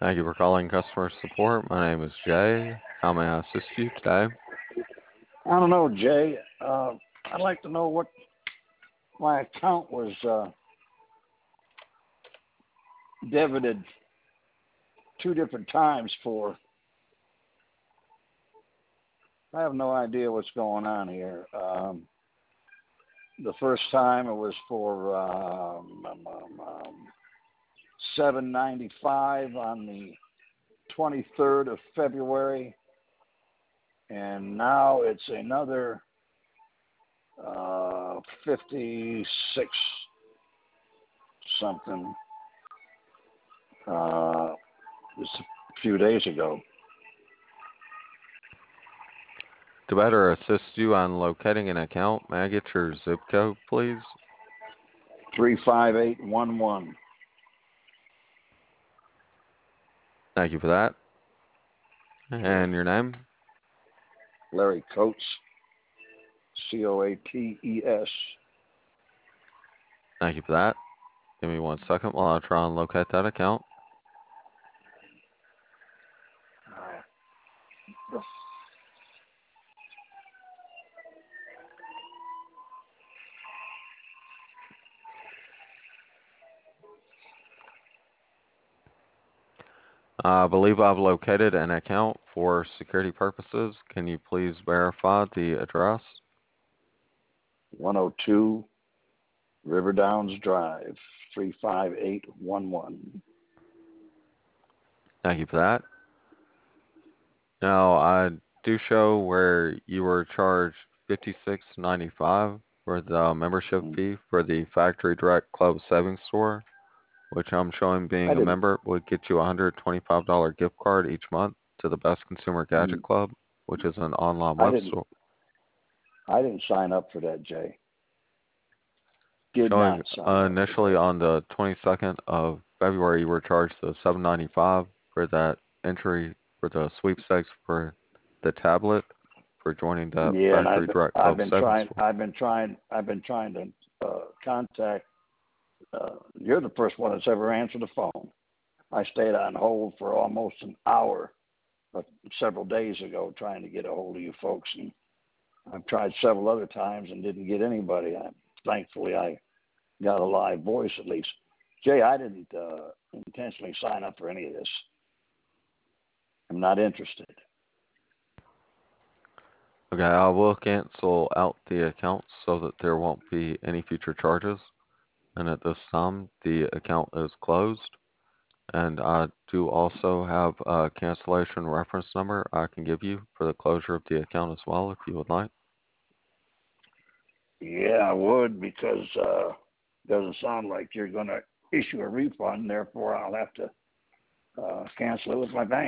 Thank you for calling customer support. My name is Jay. How may I assist you today? I don't know, Jay. I'd like to know what my account was debited two different times for. I have no idea what's going on here. The first time it was for $7.95 on the 23rd of February, and now it's another 56 something. Just a few days ago. To better assist you on locating an account, may I get your zip code, please? 35811. Thank you for that. And your name? Larry Coates. Coates. Thank you for that. Give me 1 second while I try and locate that account. I believe I've located an account for security purposes. Can you please verify the address? 102 River Downs Drive, 35811. Thank you for that. Now, I do show where you were charged $56.95 for the membership fee for the Factory Direct Club Savings Store, which I'm showing I being a didn't. member would get you a $125 gift card each month to the Best Consumer Gadget mm, Club, which is an online I web didn't. store. I didn't sign up for that, Jay. Did Showing not sign up for initially that. on the 22nd of February, you were charged the $7.95 for that entry for the sweepstakes for the tablet for joining the Yeah, and Factory Direct I've Club been Savings trying. Store. I've been trying to contact. You're the first one that's ever answered the phone. I stayed on hold for almost an hour several days ago trying to get a hold of you folks, and I've tried several other times and didn't get anybody. Thankfully, I got a live voice at least. Jay, I didn't intentionally sign up for any of this. I'm not interested. Okay, I will cancel out the account so that there won't be any future charges. And at this time, the account is closed. And I do also have a cancellation reference number I can give you for the closure of the account as well, if you would like. Yeah, I would because doesn't sound like you're going to issue a refund. Therefore, I'll have to cancel it with my bank.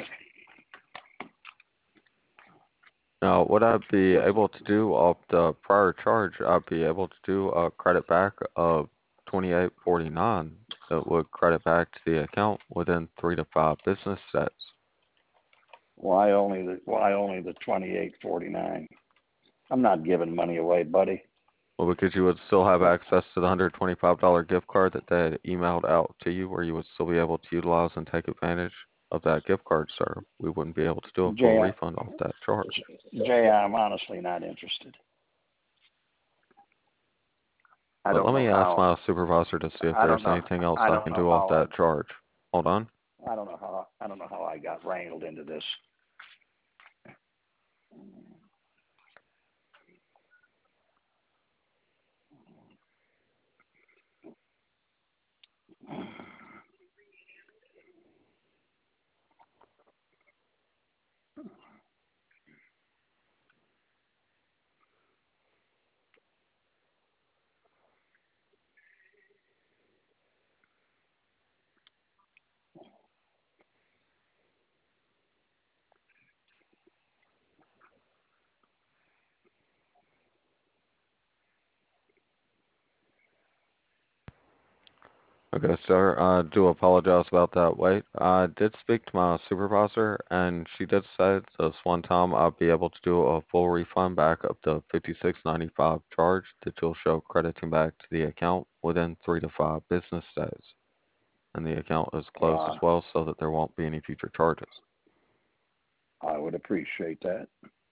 Now, what I'd be able to do off the prior charge, I'd be able to do a credit back of 28.49 that would credit back to the account within 3 to 5 business days. Why only the 28.49? I'm not giving money away, buddy. Well, because you would still have access to the $125 gift card that they had emailed out to you, where you would still be able to utilize and take advantage of that gift card, sir. We wouldn't be able to do a full Jay, refund off that charge. I'm honestly not interested. I But don't let know me ask how. my supervisor to see if I there's don't know. anything else I I don't can know do off how. that charge. Hold on. I don't know how I got wrangled into this. Okay, sir. I do apologize about that wait. I did speak to my supervisor, and she did say this one time I'll be able to do a full refund back of the $56.95 charge that you'll show crediting back to the account within 3 to 5 business days. and the account is closed as Uh, well so that there won't be any future charges. I would appreciate that.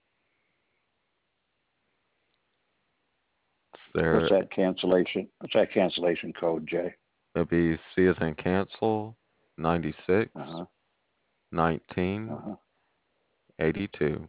What's There, that cancellation? What's that cancellation code, Jay? it'll be C as in cancel, 96, Uh huh. 19, Uh huh. 82.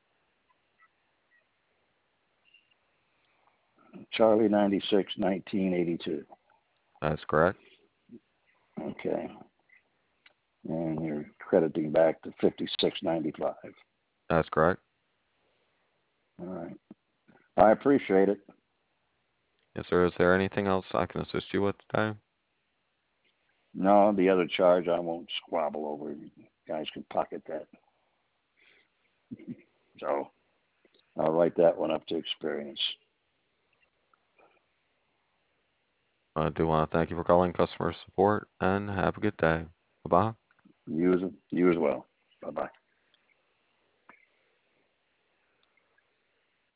Charlie 96 1982. That's correct. Okay. And you're crediting back to 56.95. That's correct. All right. I appreciate it. Yes, sir. Is there anything else I can assist you with today? No, the other charge I won't squabble over. You guys can pocket that. So I'll write that one up to experience. I do want to thank you for calling customer support and have a good day. Bye bye. You as well. Bye bye.